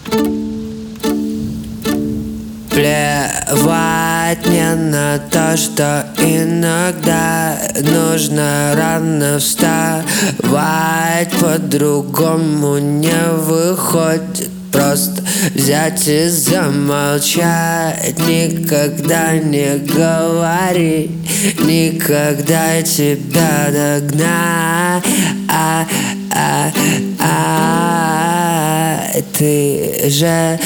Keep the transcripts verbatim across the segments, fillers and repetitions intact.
Плевать мне на то, что иногда нужно рано вставать. По-другому не выходит просто взять и замолчать. Никогда не говори, никогда тебя догнать. а, а, а, Ты же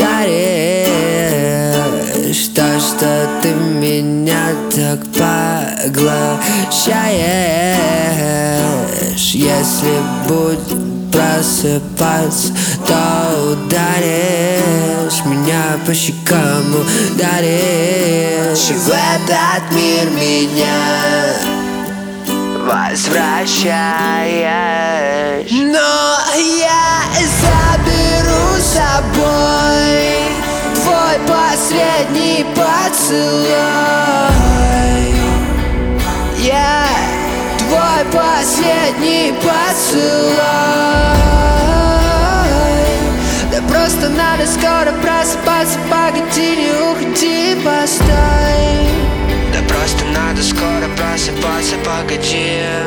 шаришь то, что ты меня так поглощаешь. Если будем просыпаться, то ударишь меня по щекам, ударишь. В этот мир меня возвращаешь. Но я заберу с собой твой последний поцелуй. Я твой последний поцелуй. Да просто надо скоро просыпаться, погоди, не уходи, постой. Да просто надо скоро просыпаться, погоди.